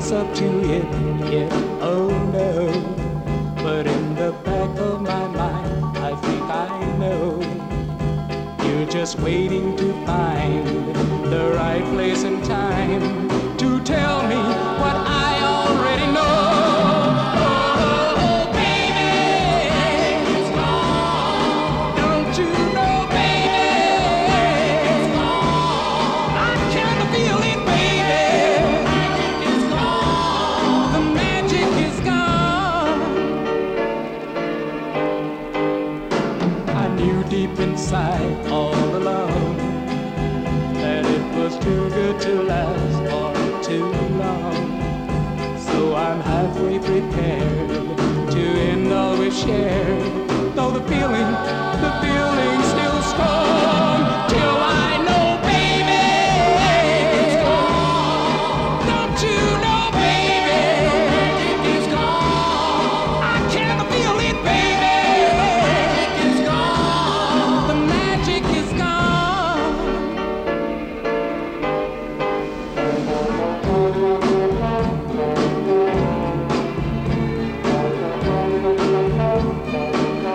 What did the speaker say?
face up to it yet, oh no. But in the back of my mind, I think I know you're just waiting to find the right place and time to tell me what I already know. Oh, baby, it's gone. Don't you know, baby, it's gone. I can feel it, baby. It's gone. The magic is gone. I knew deep inside all along that it was too good to last for too long. So I'm halfway prepared to end all we share.